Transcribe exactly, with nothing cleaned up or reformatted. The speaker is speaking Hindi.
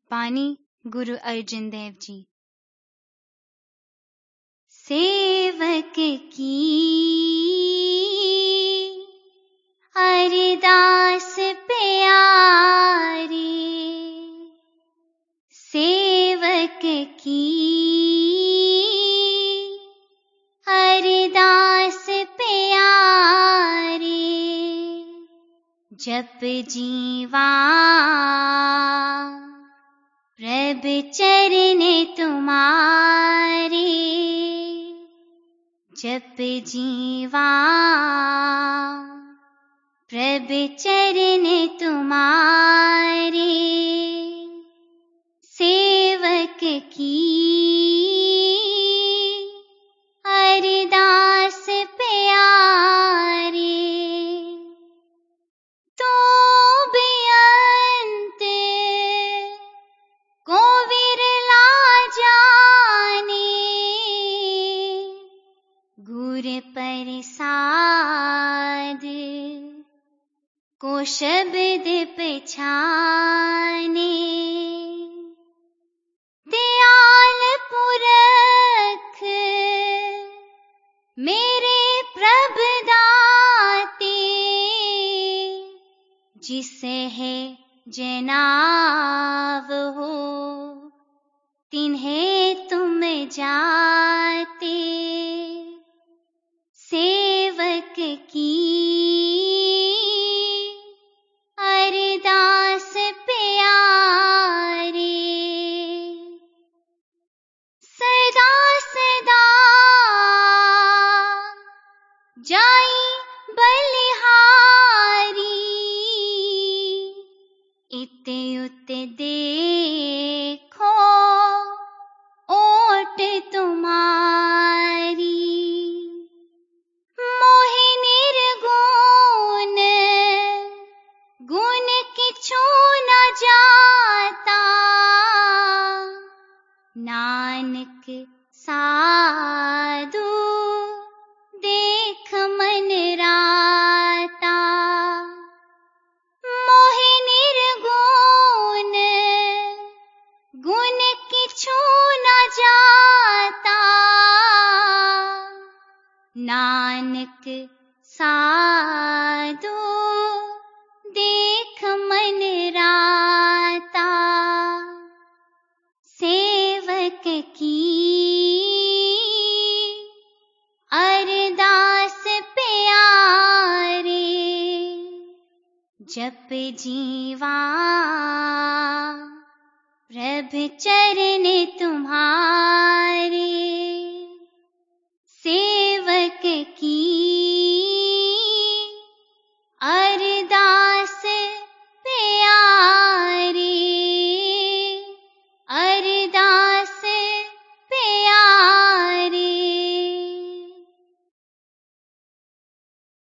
बानी गुरु अर्जन देव जी। सेवक की अरदास प्यारी, सेवक की अरदास प्यारी, जप जीवा प्रभु चरण तुम्हारे, जप जीवा प्रभु चरण तुम्हारे, सेवक की अरदास प्यारी। तो बेअंत को विरला जाने, गुर प्रसाद को शब्द पहचाने, दयाल पुरख मेरे प्रभु दाते, जिसे है जनाव हो तिन्हें तुम जाते, सेवक की अरदास प्यारी। सदा सदा जाई बलिहारी, इत उत देखो ओट तुम्हारी, मोहि निर्गुण गुण किछु न जाता, नानक साधु देख मन राता, मोहि निर्गुण गुण किछु न जाता, नानक साधु देख मन राता, सेवक की अरदास प्यारी, जप जीवा प्रभु चरण तुम्हारे,